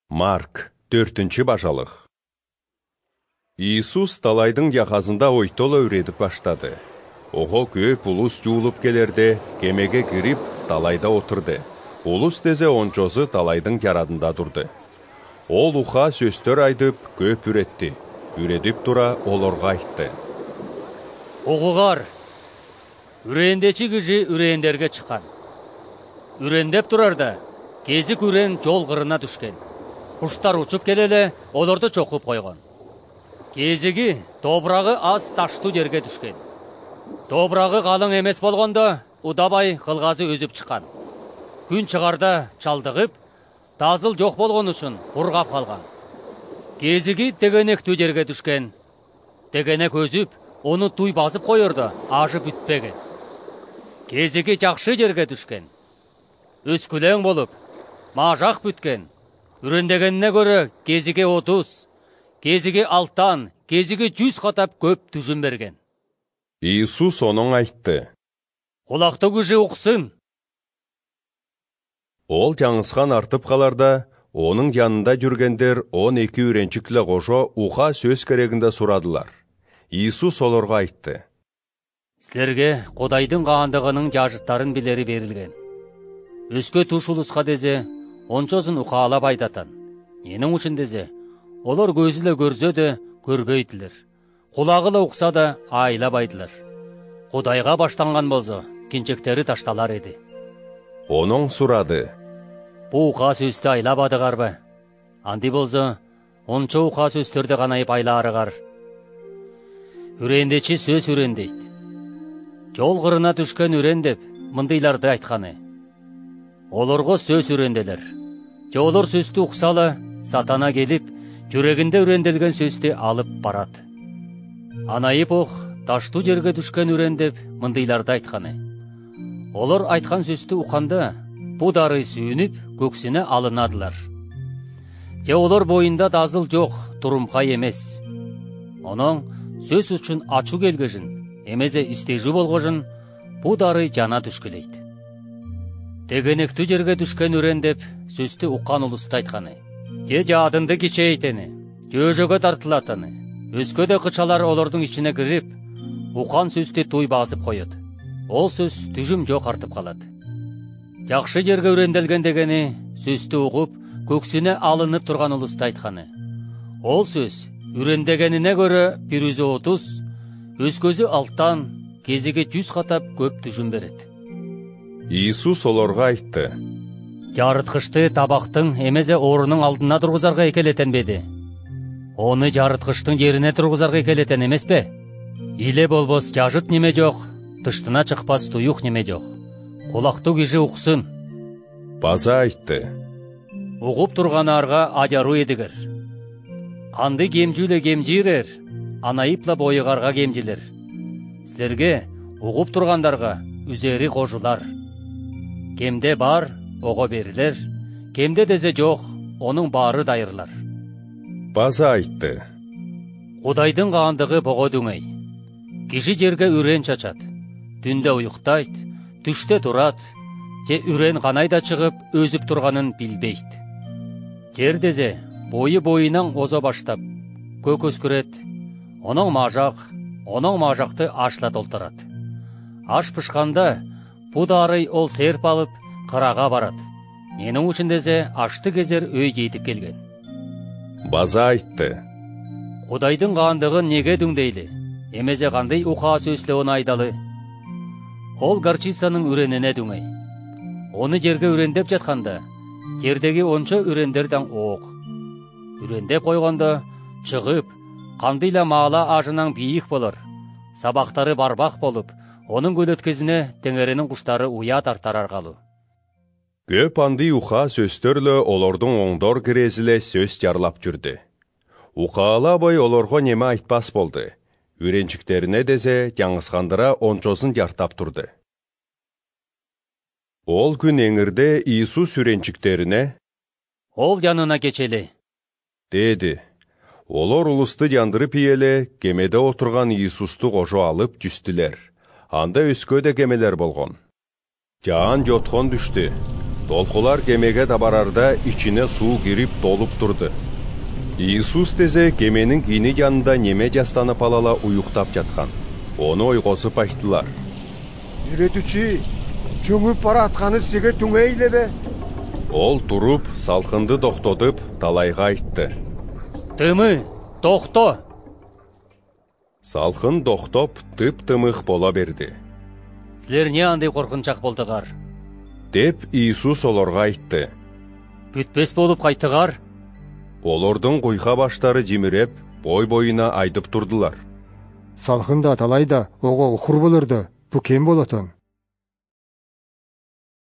Марк 4 бажалық. Иисус талайдың яғазында ойтола өредіп баштады. Оғы көп улус жуылып келерде, кемеге кіріп, талайда отырды. Улус дезе ончозы талайдың ярадында тұрды. Ол уха сөстер айдып, көп үретті. Үредіп тұра оларға айтты. Оғығар, үреендечі кіші үреендерге шыққан. Үреендеп тұрарда, кезік үрен жол қырына түшкен. Құштар ұшып келелі, оларды чоқып қойған. Кезігі тобрағы аз ташты жерге түшкен. Тобрағы қалың емес болғанда, удабай қылғазы өзіп шыққан. Күн шығарда чалдығып, тазыл жоқ болған үшін құрғап қалған. Кезігі тегенек жерге түшкен. Тегенек өзіп, оны туй басып қойырды, ажы бүтпеген. Кезігі жақшы жерге түшкен. Өскілең болып, мажақ бүткен. Үрендегеніне көрі кезіге 30, кезіге 6, кезіге 100 қатап көп түжім берген. Иисус оның айтты. Құлақты күші ұқсын. Ол жаңысқан артып қаларда, оның янында жүргендер 12 үренчіклі қожо уға сөз керегінде сұрадылар. Иисус оларға айтты. Сілерге Құдайдың қағандығының жажыттарын білері берілген. Өске туш ұлысқа дезе, ончосын ұқалап айтатын. Енің үшін дезе, олар көзілі көрсе де көрбейтілер. Құлағылы ұқса да айлап айтылыр. Құдайға баштанған болса, кенчектері ташталар еді. Оның сұрады. Бұл ұқа сөзді айлап адығар ба? Анды болса, ончо ұқа сөздерді ғанайып айла арығар. Үреендечі сөз үрендейді. Жол қырына түшкен үрендеп, мұндайларды айтқаны. Оларға сөз үренделер. Олар сөзді ұқсалы, сатана келіп, жүрегінде үренделген сөзді алып барады. Анайып оқ, ташты жерге түшкен үрендеп, мұндайларды айтқаны. Олар айтқан сөзді ұқанда, бұдары сүйініп, көксіне алынадылар. Олар бойында дазыл жоқ, тұрымқа емес. Оның сөз үшін ачу келгежін, емезе істежу болғыжын, бұдары жана түшкелейді. Тегенекті жерге түшкен үрендеп, сөзді ұққан ұлысты айтқаны. Жадынды кечейтені, жөжөге тартылатыны, өзге де қычалар олардың ішіне кіріп, ұққан сөзді той басып қойыды. Ол сөз түжім жоқ артып қалады. Жақшы жерге үренделген дегені, сөзді ұғып, көксіне алынып тұрған ұлысты айтқаны. Ол сөз, үрендегеніне көрі бір өзі 30, өзкөзі 6, кезіге 100 қатап көп түжім береді. Иисус оларға айтты. Жарытқышты табақтың емезе орының алдына тұрғызарға екелетен беді. Оны жарытқыштың жеріне тұрғызарға екелетен емес бе? Иле болбос жажыт неме жоқ, тыштына шықпас тұйық неме жоқ. Құлақты кеші ұқсын. База айтты. Ұғып тұрғаны арға ажару едігір. Қанды кемжүлі кемжирер, анайыпла бойығарға кемжілер. Сілерге ұғып тұрғандарға үзері қожылар. Кемде бар, оға берілер, кемде дезе жоқ, оның бары дайырлар. База айтты. Құдайдың қағандығы бұғы дүңей. Кеші жерге үрен чачат, түнде ұйықтайд, түште тұрат, же үрен қанайда шығып, өзіп тұрғанын білбейді. Жер дезе, бойынан оза баштап, көк өскірет, оның мажақты ашла толтырат. Аш пышқанда, бұдары ол серп алып, қыраға барады. Ненің үшін дезе, ашты кезер өй жетіп келген. База айтты. Құдайдың қағандығын неге дүңдейлі? Емезе қандай ұқа сөзлі оны айдалы? Ол гарчицаның үреніне дүңей. Оны жерге үрендеп жатқанда, жердегі онша үрендерден оқ. Үрендеп қойғанда, шығып, қандайла мағла ажынан бейік болыр. Сабақтары барбақ болып, оның көлөткезіне теңерінің құштары уя тартар арғалы. Көп анды уқа сөстерлі олардың оңдор кірезілі сөз жарлап жүрді. Уқаала бой оларға неме айтпас болды. Үренчіктеріне дезе жаңысқандыра ончосын жартап тұрды. Ол күн еңірде Иисус үренчіктеріне «Ол жанына кечелі» деді. Олар ұлысты жандырып иелі, кемеде отырған Иисусты қожу алып жүстілер. Анда өскөде кемелер болған. Жаан жотхон düştü. Толқулар кемеге табарарда içine суу кирип толуп турду. Иисус тезе кеменин кийини янында неме жастанып алала уюктап жаткан. Оны ойгосуп айттылар. Үйрөтүүчү, чөңүп баратканы сиге түңөй элеби? Ол туруп, салкынды токтотуп, талайга айтты. Тымы, токто! Салкын токтоп, тып-тымык бола берди. Силер не андай коркунчак болдугар? Деп Иисус олорго айтты. Бүтпес болуп кайтыгар? Олордун куйка баштары жимиреп, бой-боюна айтып турдулар. Салкында талайда ого ухур болорду. Бу кем болотун?